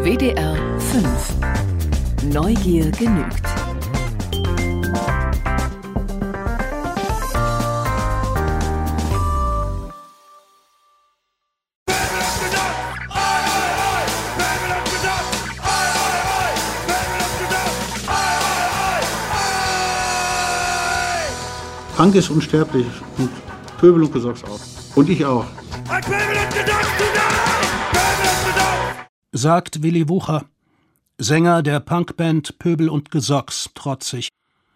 WDR 5. Neugier genügt. Punk ist unsterblich und Pöbel und Gesocks auch. Und ich auch. Sagt Willi Wucher, Sänger der Punkband Pöbel und Gesocks, trotzig.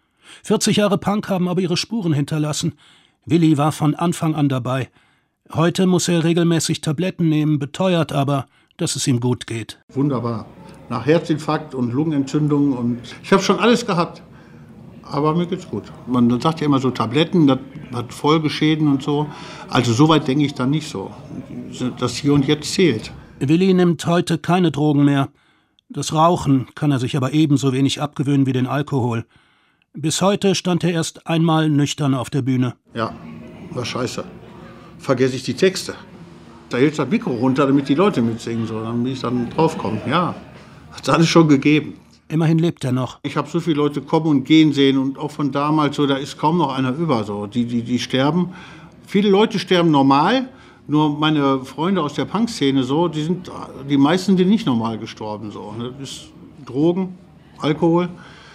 40 Jahre Punk haben aber ihre Spuren hinterlassen. Willi war von Anfang an dabei. Heute muss er regelmäßig Tabletten nehmen, beteuert aber, dass es ihm gut geht. Wunderbar. Nach Herzinfarkt und Lungenentzündung und ich habe schon alles gehabt. Aber mir geht's gut. Man sagt ja immer so Tabletten, das hat Folgeschäden und so. Also soweit denke ich dann nicht so. Das Hier und Jetzt zählt. Willi nimmt heute keine Drogen mehr. Das Rauchen kann er sich aber ebenso wenig abgewöhnen wie den Alkohol. Bis heute stand er erst einmal nüchtern auf der Bühne. Ja, war scheiße. Vergesse ich die Texte. Da hält das Mikro runter, damit die Leute mitsingen, so, damit ich dann draufkomme. Ja, hat's alles schon gegeben. Immerhin lebt er noch. Ich habe so viele Leute kommen und gehen sehen und auch von damals so, da ist kaum noch einer über. So. Die sterben. Viele Leute sterben normal, nur meine Freunde aus der Punk-Szene, so, die meisten sind nicht normal gestorben. So. Das ist Drogen, Alkohol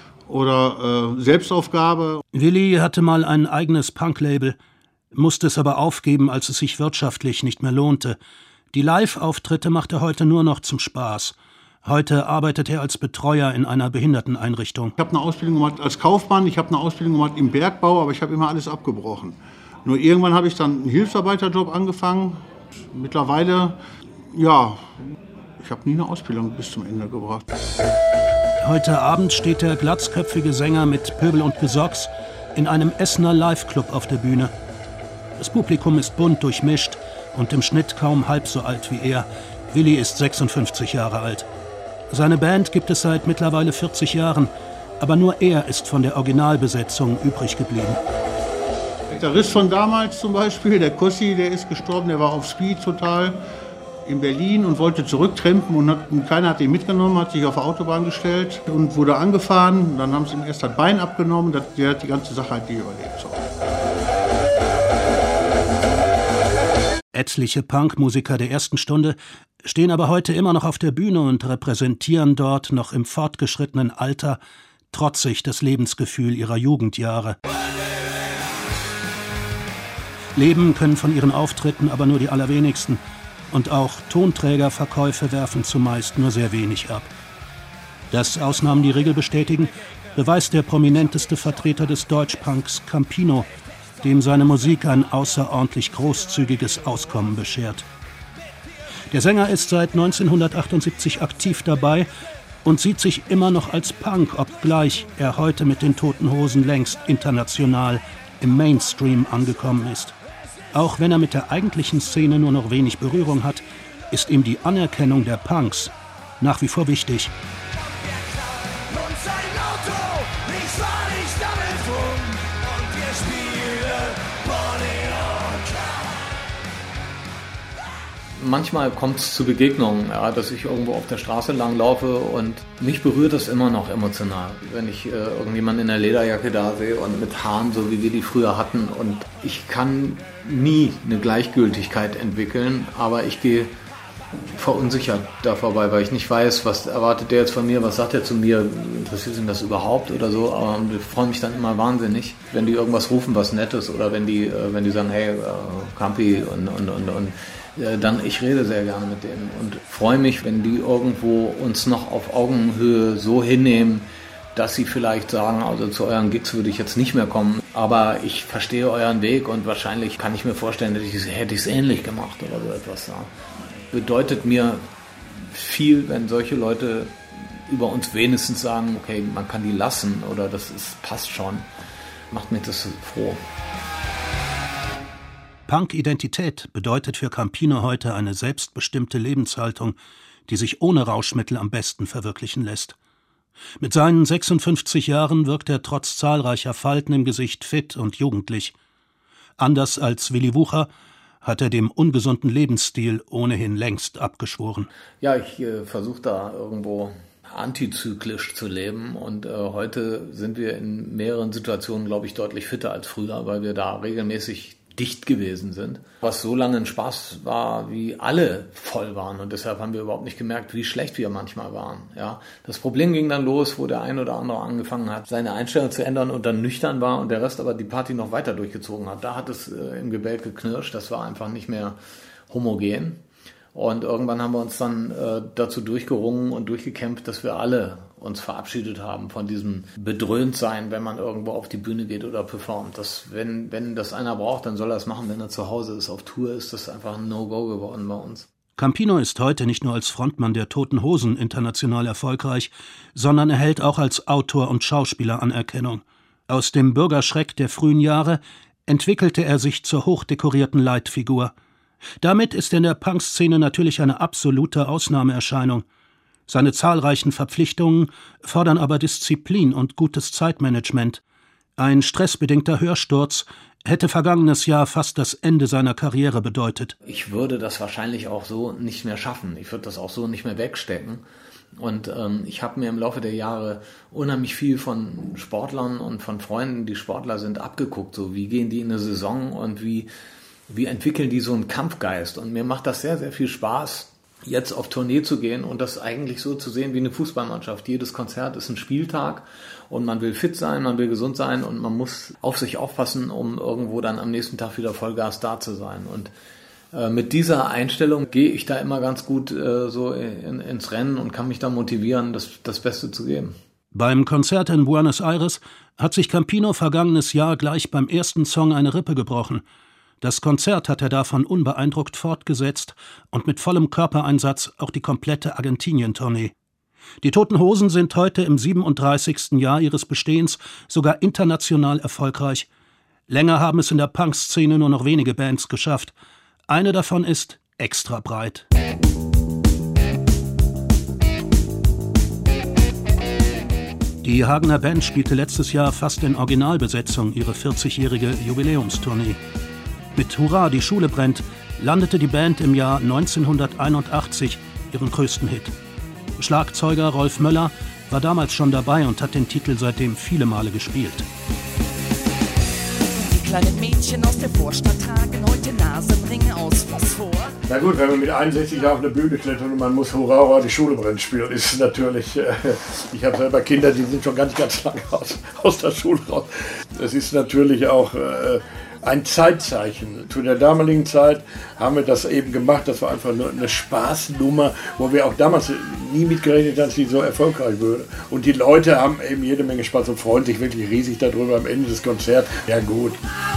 oder Selbstaufgabe. Willi hatte mal ein eigenes Punk-Label, musste es aber aufgeben, als es sich wirtschaftlich nicht mehr lohnte. Die Live-Auftritte macht er heute nur noch zum Spaß. Heute arbeitet er als Betreuer in einer Behinderteneinrichtung. Ich habe eine Ausbildung gemacht als Kaufmann, ich habe eine Ausbildung gemacht im Bergbau, aber ich habe immer alles abgebrochen. Nur irgendwann habe ich dann einen Hilfsarbeiterjob angefangen. Mittlerweile, ja, ich habe nie eine Ausbildung bis zum Ende gebracht. Heute Abend steht der glatzköpfige Sänger mit Pöbel und Gesocks in einem Essener Live-Club auf der Bühne. Das Publikum ist bunt durchmischt und im Schnitt kaum halb so alt wie er. Willi ist 56 Jahre alt. Seine Band gibt es seit mittlerweile 40 Jahren, aber nur er ist von der Originalbesetzung übrig geblieben. Der Gitarrist von damals zum Beispiel, der Kossi, der ist gestorben, der war auf Speed total in Berlin und wollte zurücktrampen und keiner hat ihn mitgenommen, hat sich auf die Autobahn gestellt und wurde angefahren. Dann haben sie ihm erst das Bein abgenommen, der hat die ganze Sache halt nicht überlebt. So. Etliche Punkmusiker der ersten Stunde stehen aber heute immer noch auf der Bühne und repräsentieren dort noch im fortgeschrittenen Alter trotzig das Lebensgefühl ihrer Jugendjahre. Leben können von ihren Auftritten aber nur die allerwenigsten und auch Tonträgerverkäufe werfen zumeist nur sehr wenig ab. Dass Ausnahmen die Regel bestätigen, beweist der prominenteste Vertreter des Deutschpunks, Campino, dem seine Musik ein außerordentlich großzügiges Auskommen beschert. Der Sänger ist seit 1978 aktiv dabei und sieht sich immer noch als Punk, obgleich er heute mit den Toten Hosen längst international im Mainstream angekommen ist. Auch wenn er mit der eigentlichen Szene nur noch wenig Berührung hat, ist ihm die Anerkennung der Punks nach wie vor wichtig. Manchmal kommt es zu Begegnungen, ja, dass ich irgendwo auf der Straße lang laufe und mich berührt das immer noch emotional. Wenn ich irgendjemanden in der Lederjacke da sehe und mit Haaren, so wie wir die früher hatten. Und ich kann nie eine Gleichgültigkeit entwickeln, aber ich gehe verunsichert da vorbei, weil ich nicht weiß, was erwartet der jetzt von mir, was sagt er zu mir, interessiert ihn das überhaupt oder so. Aber ich freue mich dann immer wahnsinnig, wenn die irgendwas rufen, was Nettes oder wenn die sagen, hey, Campi und dann, ich rede sehr gerne mit denen und freue mich, wenn die irgendwo uns noch auf Augenhöhe so hinnehmen, dass sie vielleicht sagen, also zu euren Gigs würde ich jetzt nicht mehr kommen, aber ich verstehe euren Weg und wahrscheinlich kann ich mir vorstellen, hätte ich es ähnlich gemacht oder so etwas. Ja. Bedeutet mir viel, wenn solche Leute über uns wenigstens sagen, okay, man kann die lassen oder passt schon, macht mich das froh. Punk-Identität bedeutet für Campino heute eine selbstbestimmte Lebenshaltung, die sich ohne Rauschmittel am besten verwirklichen lässt. Mit seinen 56 Jahren wirkt er trotz zahlreicher Falten im Gesicht fit und jugendlich. Anders als Willi Wucher hat er dem ungesunden Lebensstil ohnehin längst abgeschworen. Ja, ich versuche da irgendwo antizyklisch zu leben und heute sind wir in mehreren Situationen, glaube ich, deutlich fitter als früher, weil wir da regelmäßig dicht gewesen sind. Was so lange ein Spaß war, wie alle voll waren und deshalb haben wir überhaupt nicht gemerkt, wie schlecht wir manchmal waren. Ja, das Problem ging dann los, wo der ein oder andere angefangen hat, seine Einstellung zu ändern und dann nüchtern war und der Rest aber die Party noch weiter durchgezogen hat. Da hat es im Gebälk geknirscht, das war einfach nicht mehr homogen. Und irgendwann haben wir uns dann dazu durchgerungen und durchgekämpft, dass wir alle uns verabschiedet haben von diesem Bedröhntsein, wenn man irgendwo auf die Bühne geht oder performt. Dass, wenn das einer braucht, dann soll er es machen. Wenn er zu Hause ist, auf Tour ist das einfach ein No-Go geworden bei uns. Campino ist heute nicht nur als Frontmann der Toten Hosen international erfolgreich, sondern erhält auch als Autor und Schauspieler Anerkennung. Aus dem Bürgerschreck der frühen Jahre entwickelte er sich zur hochdekorierten Leitfigur. Damit ist er in der Punkszene natürlich eine absolute Ausnahmeerscheinung. Seine zahlreichen Verpflichtungen fordern aber Disziplin und gutes Zeitmanagement. Ein stressbedingter Hörsturz hätte vergangenes Jahr fast das Ende seiner Karriere bedeutet. Ich würde das wahrscheinlich auch so nicht mehr schaffen. Ich würde das auch so nicht mehr wegstecken. Und ich habe mir im Laufe der Jahre unheimlich viel von Sportlern und von Freunden, die Sportler sind, abgeguckt. So, wie gehen die in eine Saison und wie entwickeln die so einen Kampfgeist? Und mir macht das sehr, sehr viel Spaß, jetzt auf Tournee zu gehen und das eigentlich so zu sehen wie eine Fußballmannschaft. Jedes Konzert ist ein Spieltag und man will fit sein, man will gesund sein und man muss auf sich aufpassen, um irgendwo dann am nächsten Tag wieder Vollgas da zu sein. Und mit dieser Einstellung gehe ich da immer ganz gut so ins Rennen und kann mich da motivieren, das Beste zu geben. Beim Konzert in Buenos Aires hat sich Campino vergangenes Jahr gleich beim ersten Song eine Rippe gebrochen. Das Konzert hat er davon unbeeindruckt fortgesetzt und mit vollem Körpereinsatz auch die komplette Argentinien-Tournee. Die Toten Hosen sind heute im 37. Jahr ihres Bestehens sogar international erfolgreich. Länger haben es in der Punk-Szene nur noch wenige Bands geschafft. Eine davon ist Extra Breit. Die Hagener Band spielte letztes Jahr fast in Originalbesetzung ihre 40-jährige Jubiläumstournee. Mit Hurra, die Schule brennt landete die Band im Jahr 1981 ihren größten Hit. Schlagzeuger Rolf Möller war damals schon dabei und hat den Titel seitdem viele Male gespielt. Die kleinen Mädchen aus der Vorstadt tragen heute Nasenringe aus Phosphor. Na gut, wenn man mit 61 auf eine Bühne klettert und man muss Hurra, Hurra, die Schule brennt spielen, ist natürlich, ich habe selber Kinder, die sind schon ganz lange aus der Schule raus. Es ist natürlich auch ein Zeitzeichen. Zu der damaligen Zeit haben wir das eben gemacht, das war einfach nur eine Spaßnummer, wo wir auch damals nie mitgerechnet haben, dass die so erfolgreich würde. Und die Leute haben eben jede Menge Spaß und freuen sich wirklich riesig darüber am Ende des Konzerts. Ja gut.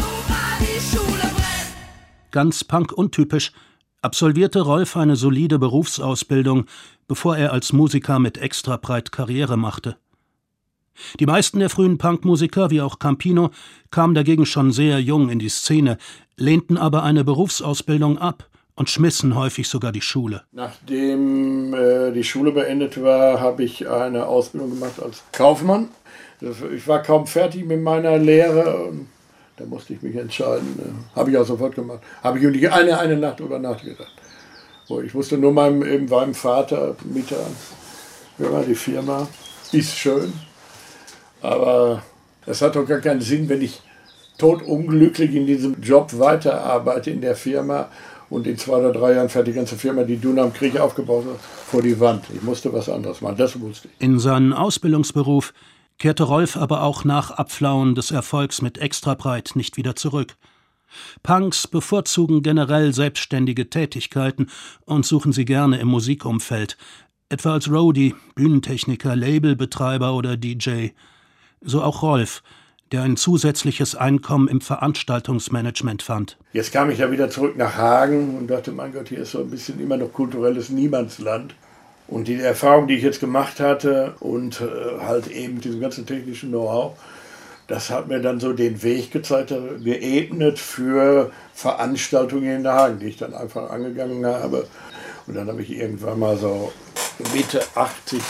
Ganz Punk-untypisch absolvierte Rolf eine solide Berufsausbildung, bevor er als Musiker mit Extra Breit Karriere machte. Die meisten der frühen Punkmusiker, wie auch Campino, kamen dagegen schon sehr jung in die Szene, lehnten aber eine Berufsausbildung ab und schmissen häufig sogar die Schule. Nachdem die Schule beendet war, habe ich eine Ausbildung gemacht als Kaufmann. Ich war kaum fertig mit meiner Lehre. Da musste ich mich entscheiden. Habe ich auch sofort gemacht. Habe ich nicht eine Nacht drüber nachgedacht. Ich wusste nur meinem Vater Mieter, ja, die Firma ist schön. Aber es hat doch gar keinen Sinn, wenn ich todunglücklich in diesem Job weiterarbeite in der Firma und in 2 oder 3 Jahren fährt die ganze Firma, die du nach dem Krieg aufgebaut hast, vor die Wand. Ich musste was anderes machen, das wusste ich. In seinen Ausbildungsberuf kehrte Rolf aber auch nach Abflauen des Erfolgs mit Extra Breit nicht wieder zurück. Punks bevorzugen generell selbstständige Tätigkeiten und suchen sie gerne im Musikumfeld, etwa als Roadie, Bühnentechniker, Labelbetreiber oder DJ. So auch Rolf, der ein zusätzliches Einkommen im Veranstaltungsmanagement fand. Jetzt kam ich ja wieder zurück nach Hagen und dachte, mein Gott, hier ist so ein bisschen immer noch kulturelles Niemandsland. Und die Erfahrung, die ich jetzt gemacht hatte und halt eben diesem ganzen technischen Know-how, das hat mir dann so den Weg gezeigt, geebnet für Veranstaltungen in Hagen, die ich dann einfach angegangen habe. Und dann habe ich irgendwann mal so Mitte 80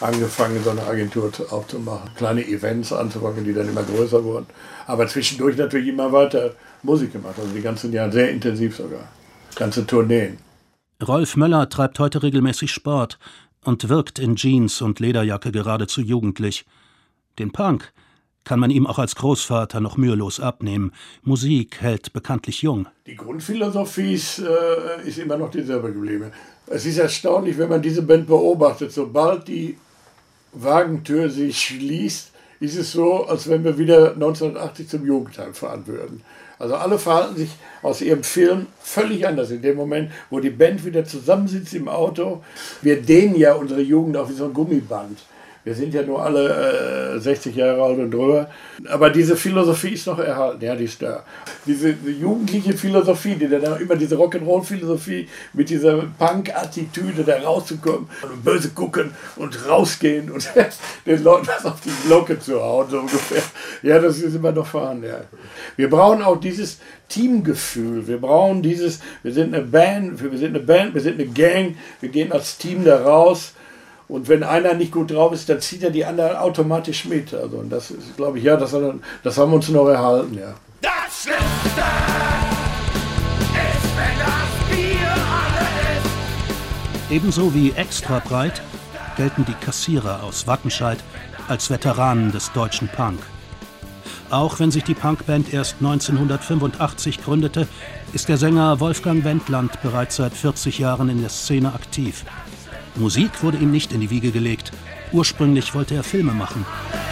angefangen, so eine Agentur aufzumachen. Kleine Events anzufangen, die dann immer größer wurden. Aber zwischendurch natürlich immer weiter Musik gemacht. Also die ganzen Jahre sehr intensiv sogar. Ganze Tourneen. Rolf Möller treibt heute regelmäßig Sport und wirkt in Jeans und Lederjacke geradezu jugendlich. Den Punk kann man ihm auch als Großvater noch mühelos abnehmen. Musik hält bekanntlich jung. Die Grundphilosophie ist immer noch dieselbe geblieben. Es ist erstaunlich, wenn man diese Band beobachtet. Sobald die Wagentür sich schließt, ist es so, als wenn wir wieder 1980 zum Jugendheim fahren würden. Also alle verhalten sich aus ihrem Film völlig anders. In dem Moment, wo die Band wieder zusammensitzt im Auto, wir dehnen ja unsere Jugend auch wie so ein Gummiband. Wir sind ja nur alle 60 Jahre alt und drüber. Aber diese Philosophie ist noch erhalten. Ja, die ist da. Diese jugendliche Philosophie, die dann immer diese Rock'n'Roll-Philosophie mit dieser Punk-Attitüde da rauszukommen und böse gucken und rausgehen und den Leuten was auf die Glocke zu hauen, so ungefähr. Ja, das ist immer noch vorhanden. Ja. Wir brauchen auch dieses Teamgefühl. Wir brauchen dieses, wir sind eine Band, wir sind eine Gang, wir gehen als Team da raus. Und wenn einer nicht gut drauf ist, dann zieht er die anderen automatisch mit. Also, und das ist, glaube ich, ja, das haben wir uns noch erhalten, ja. Das Schlimmste ist, wenn das Bier alle ist. Ebenso wie extra breit gelten die Kassierer aus Wattenscheid als Veteranen des deutschen Punk. Auch wenn sich die Punkband erst 1985 gründete, ist der Sänger Wolfgang Wendland bereits seit 40 Jahren in der Szene aktiv. Musik wurde ihm nicht in die Wiege gelegt. Ursprünglich wollte er Filme machen.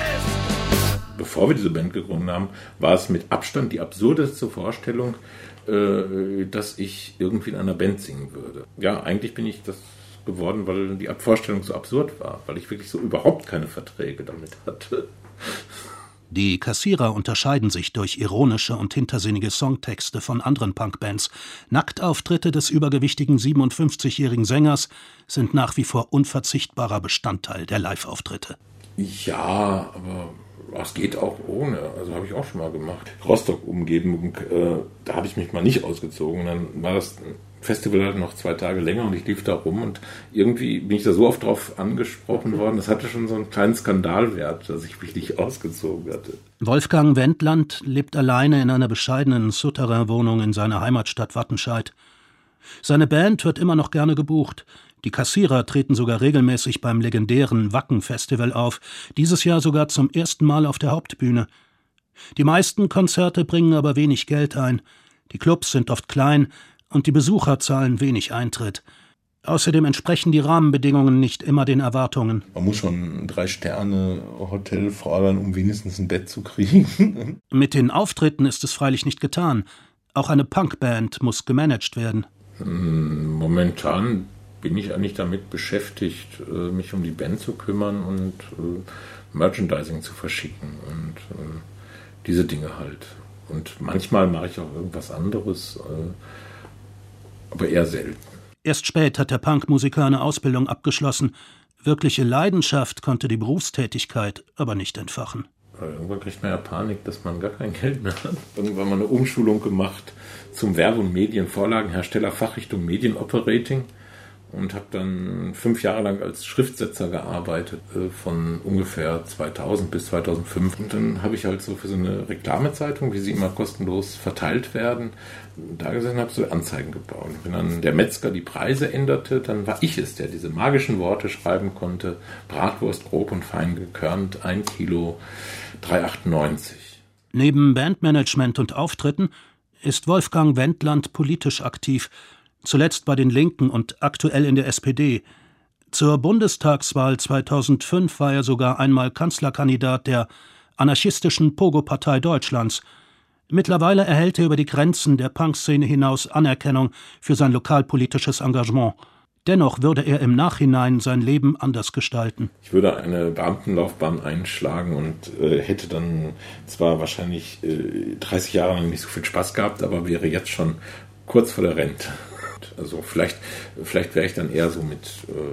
Bevor wir diese Band gegründet haben, war es mit Abstand die absurdeste Vorstellung, dass ich irgendwie in einer Band singen würde. Ja, eigentlich bin ich das geworden, weil die Vorstellung so absurd war, weil ich wirklich so überhaupt keine Verträge damit hatte. Die Kassierer unterscheiden sich durch ironische und hintersinnige Songtexte von anderen Punkbands. Nacktauftritte des übergewichtigen 57-jährigen Sängers sind nach wie vor unverzichtbarer Bestandteil der Live-Auftritte. Ja, aber es geht auch ohne. Also habe ich auch schon mal gemacht. Rostock-Umgebung, da habe ich mich mal nicht ausgezogen. Dann war das Festival halt noch 2 Tage länger und ich lief da rum und irgendwie bin ich da so oft drauf angesprochen worden, das hatte schon so einen kleinen Skandalwert, dass ich mich nicht ausgezogen hatte. Wolfgang Wendland lebt alleine in einer bescheidenen Souterrain-Wohnung in seiner Heimatstadt Wattenscheid. Seine Band wird immer noch gerne gebucht. Die Kassierer treten sogar regelmäßig beim legendären Wacken-Festival auf, dieses Jahr sogar zum ersten Mal auf der Hauptbühne. Die meisten Konzerte bringen aber wenig Geld ein. Die Clubs sind oft klein, und die Besucher zahlen wenig Eintritt. Außerdem entsprechen die Rahmenbedingungen nicht immer den Erwartungen. Man muss schon ein 3-Sterne-Hotel fordern, um wenigstens ein Bett zu kriegen. Mit den Auftritten ist es freilich nicht getan. Auch eine Punkband muss gemanagt werden. Momentan bin ich eigentlich damit beschäftigt, mich um die Band zu kümmern und Merchandising zu verschicken und diese Dinge halt. Und manchmal mache ich auch irgendwas anderes, aber eher selten. Erst spät hat der Punkmusiker eine Ausbildung abgeschlossen. Wirkliche Leidenschaft konnte die Berufstätigkeit aber nicht entfachen. Irgendwann kriegt man ja Panik, dass man gar kein Geld mehr hat. Irgendwann mal eine Umschulung gemacht zum Werbe- und Medienvorlagenhersteller, Fachrichtung Medienoperating. Und habe dann 5 Jahre lang als Schriftsetzer gearbeitet, von ungefähr 2000 bis 2005. Und dann habe ich halt so für so eine Reklamezeitung, wie sie immer kostenlos verteilt werden, da gesessen, habe so Anzeigen gebaut. Wenn dann der Metzger die Preise änderte, dann war ich es, der diese magischen Worte schreiben konnte. Bratwurst grob und fein gekörnt, 1 Kilo, 3,98. Neben Bandmanagement und Auftritten ist Wolfgang Wendland politisch aktiv, zuletzt bei den Linken und aktuell in der SPD. Zur Bundestagswahl 2005 war er sogar einmal Kanzlerkandidat der anarchistischen Pogo-Partei Deutschlands. Mittlerweile erhält er über die Grenzen der Punkszene hinaus Anerkennung für sein lokalpolitisches Engagement. Dennoch würde er im Nachhinein sein Leben anders gestalten. Ich würde eine Beamtenlaufbahn einschlagen und hätte dann zwar wahrscheinlich 30 Jahre lang nicht so viel Spaß gehabt, aber wäre jetzt schon kurz vor der Rente. Also vielleicht wäre ich dann eher so mit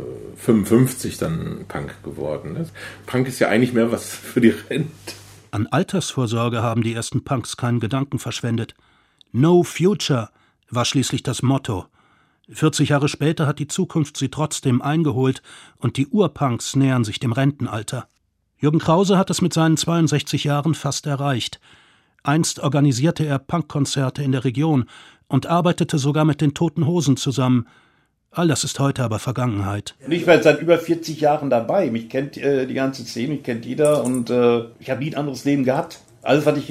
55 dann Punk geworden. Punk ist ja eigentlich mehr was für die Rente. An Altersvorsorge haben die ersten Punks keinen Gedanken verschwendet. No Future war schließlich das Motto. 40 Jahre später hat die Zukunft sie trotzdem eingeholt und die Urpunks nähern sich dem Rentenalter. Jürgen Krause hat es mit seinen 62 Jahren fast erreicht. Einst organisierte er Punkkonzerte in der Region und arbeitete sogar mit den Toten Hosen zusammen. All das ist heute aber Vergangenheit. Ich bin seit über 40 Jahren dabei. Mich kennt die ganze Szene, mich kennt jeder und ich habe nie ein anderes Leben gehabt. Alles, was ich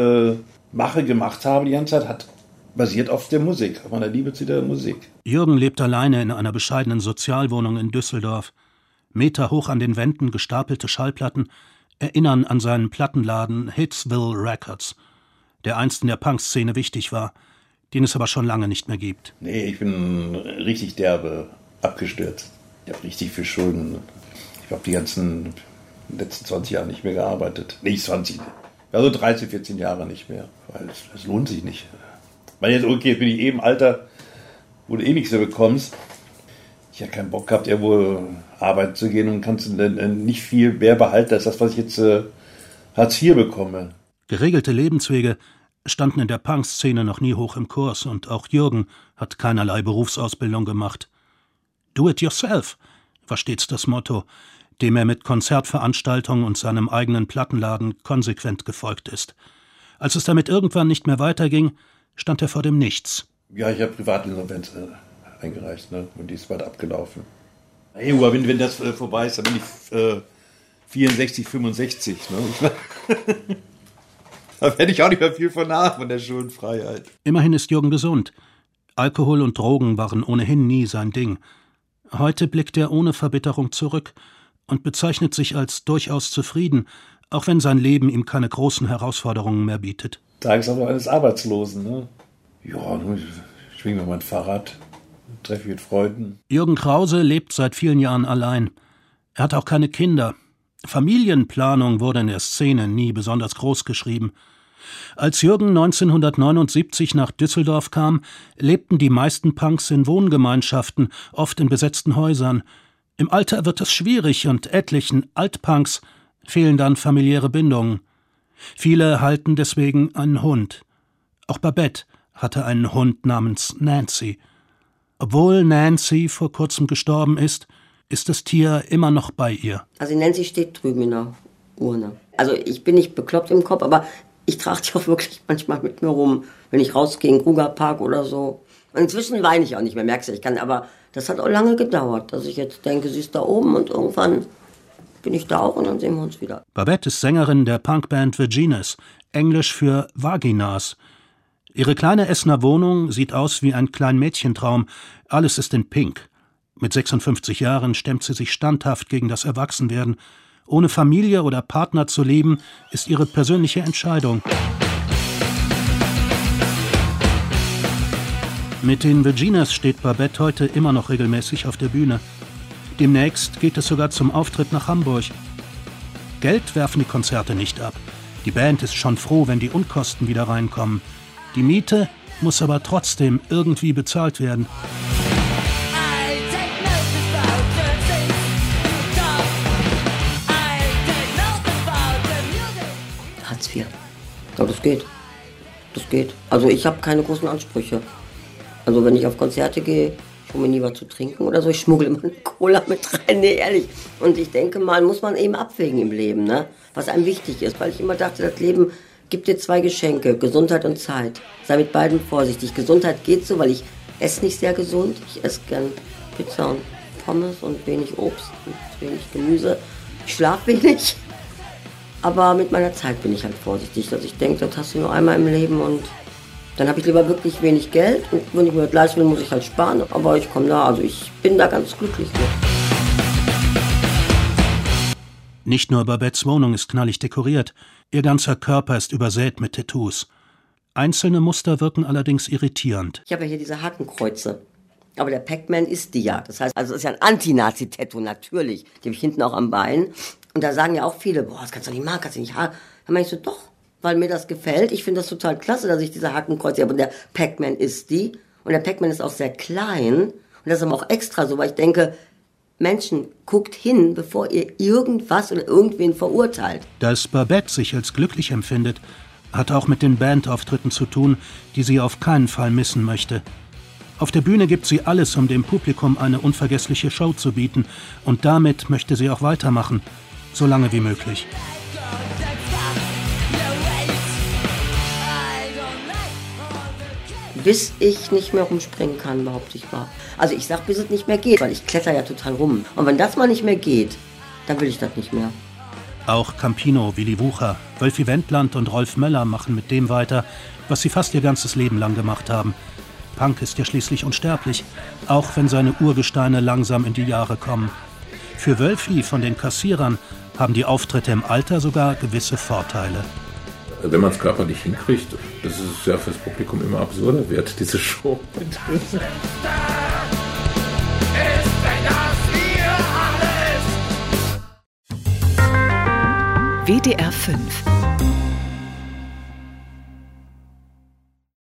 gemacht habe die ganze Zeit, hat basiert auf der Musik, auf meiner Liebe zu der Musik. Jürgen lebt alleine in einer bescheidenen Sozialwohnung in Düsseldorf. Meterhoch an den Wänden gestapelte Schallplatten erinnern an seinen Plattenladen Hitsville Records, der einst in der Punkszene wichtig war, den es aber schon lange nicht mehr gibt. Nee, ich bin richtig derbe abgestürzt. Ich habe richtig viel Schulden. Ich habe die ganzen letzten 20 Jahre nicht mehr gearbeitet. Nicht 20, also 13, 14 Jahre nicht mehr, weil es lohnt sich nicht. Weil jetzt, okay, jetzt bin ich eben im Alter, wo du eh nichts mehr bekommst. Ich habe keinen Bock gehabt, irgendwo arbeiten zu gehen und kannst nicht viel mehr behalten als das, was ich jetzt Hartz IV bekomme. Geregelte Lebenswege standen in der Punkszene noch nie hoch im Kurs und auch Jürgen hat keinerlei Berufsausbildung gemacht. Do it yourself war stets das Motto, dem er mit Konzertveranstaltungen und seinem eigenen Plattenladen konsequent gefolgt ist. Als es damit irgendwann nicht mehr weiterging, stand er vor dem Nichts. Ja, ich habe Privatinsolvenz eingereicht, ne? Und die ist bald abgelaufen. Hey, aber wenn das vorbei ist, dann bin ich 64, 65. Ne? Da werde ich auch nicht mehr viel von der Schuldenfreiheit. Immerhin ist Jürgen gesund. Alkohol und Drogen waren ohnehin nie sein Ding. Heute blickt er ohne Verbitterung zurück und bezeichnet sich als durchaus zufrieden, auch wenn sein Leben ihm keine großen Herausforderungen mehr bietet. Tagesablauf eines Arbeitslosen, ne? Ja, ich schwinge mir mein Fahrrad, treffe mit Freunden. Jürgen Krause lebt seit vielen Jahren allein. Er hat auch keine Kinder. Familienplanung wurde in der Szene nie besonders groß geschrieben. Als Jürgen 1979 nach Düsseldorf kam, lebten die meisten Punks in Wohngemeinschaften, oft in besetzten Häusern. Im Alter wird es schwierig und etlichen Altpunks fehlen dann familiäre Bindungen. Viele halten deswegen einen Hund. Auch Babette hatte einen Hund namens Nancy. Obwohl Nancy vor kurzem gestorben ist das Tier immer noch bei ihr. Also Nancy steht drüben in der Urne. Also ich bin nicht bekloppt im Kopf, aber ich trage die auch wirklich manchmal mit mir rum, wenn ich rausgehe in den Krugerpark oder so. Und inzwischen weine ich auch nicht mehr, merkst du, aber das hat auch lange gedauert, dass ich jetzt denke, sie ist da oben und irgendwann bin ich da auch und dann sehen wir uns wieder. Babette ist Sängerin der Punkband Vaginas, englisch für Vaginas. Ihre kleine Essener Wohnung sieht aus wie ein Kleinmädchentraum. Alles ist in Pink. Mit 56 Jahren stemmt sie sich standhaft gegen das Erwachsenwerden. Ohne Familie oder Partner zu leben, ist ihre persönliche Entscheidung. Mit den Vaginas steht Babette heute immer noch regelmäßig auf der Bühne. Demnächst geht es sogar zum Auftritt nach Hamburg. Geld werfen die Konzerte nicht ab. Die Band ist schon froh, wenn die Unkosten wieder reinkommen. Die Miete muss aber trotzdem irgendwie bezahlt werden. Hartz IV. Ja, das geht. Das geht. Also ich habe keine großen Ansprüche. Also wenn ich auf Konzerte gehe, ich hole mir nie was zu trinken oder so, ich schmuggle immer eine Cola mit rein, nee, ehrlich. Und ich denke mal, muss man eben abwägen im Leben, ne? Was einem wichtig ist. Weil ich immer dachte, das Leben gibt dir zwei Geschenke, Gesundheit und Zeit. Sei mit beiden vorsichtig. Gesundheit geht so, weil ich esse nicht sehr gesund. Ich esse gern Pizza und Pommes und wenig Obst und wenig Gemüse. Ich schlafe wenig. Aber mit meiner Zeit bin ich halt vorsichtig. Also ich denke, das hast du nur einmal im Leben und dann habe ich lieber wirklich wenig Geld. Und wenn ich mir das leisten will, muss ich halt sparen. Aber ich komme da, also ich bin da ganz glücklich mit. Nicht nur Babettes Wohnung ist knallig dekoriert, ihr ganzer Körper ist übersät mit Tattoos. Einzelne Muster wirken allerdings irritierend. Ich habe ja hier diese Hakenkreuze. Aber der Pac-Man ist die ja. Das heißt, also es ist ja ein Anti-Nazi-Tattoo, natürlich. Die habe ich hinten auch am Bein. Und da sagen ja auch viele, boah, das kannst du nicht machen, kannst du nicht haben. Dann meine ich so, doch, weil mir das gefällt. Ich finde das total klasse, dass ich diese Hakenkreuze habe. Und der Pac-Man ist die. Und der Pac-Man ist auch sehr klein. Und das ist aber auch extra so, weil ich denke, Menschen, guckt hin, bevor ihr irgendwas oder irgendwen verurteilt. Dass Babette sich als glücklich empfindet, hat auch mit den Bandauftritten zu tun, die sie auf keinen Fall missen möchte. Auf der Bühne gibt sie alles, um dem Publikum eine unvergessliche Show zu bieten. Und damit möchte sie auch weitermachen, so lange wie möglich. Bis ich nicht mehr rumspringen kann, behaupte ich mal. Also ich sag, bis es nicht mehr geht, weil ich kletter ja total rum. Und wenn das mal nicht mehr geht, dann will ich das nicht mehr. Auch Campino, Willy Wucher, Wölfi Wendland und Rolf Möller machen mit dem weiter, was sie fast ihr ganzes Leben lang gemacht haben. Punk ist ja schließlich unsterblich, auch wenn seine Urgesteine langsam in die Jahre kommen. Für Wölfi von den Kassierern haben die Auftritte im Alter sogar gewisse Vorteile. Wenn man es körperlich hinkriegt, das ist ja fürs Publikum immer absurder wird, diese Show. WDR 5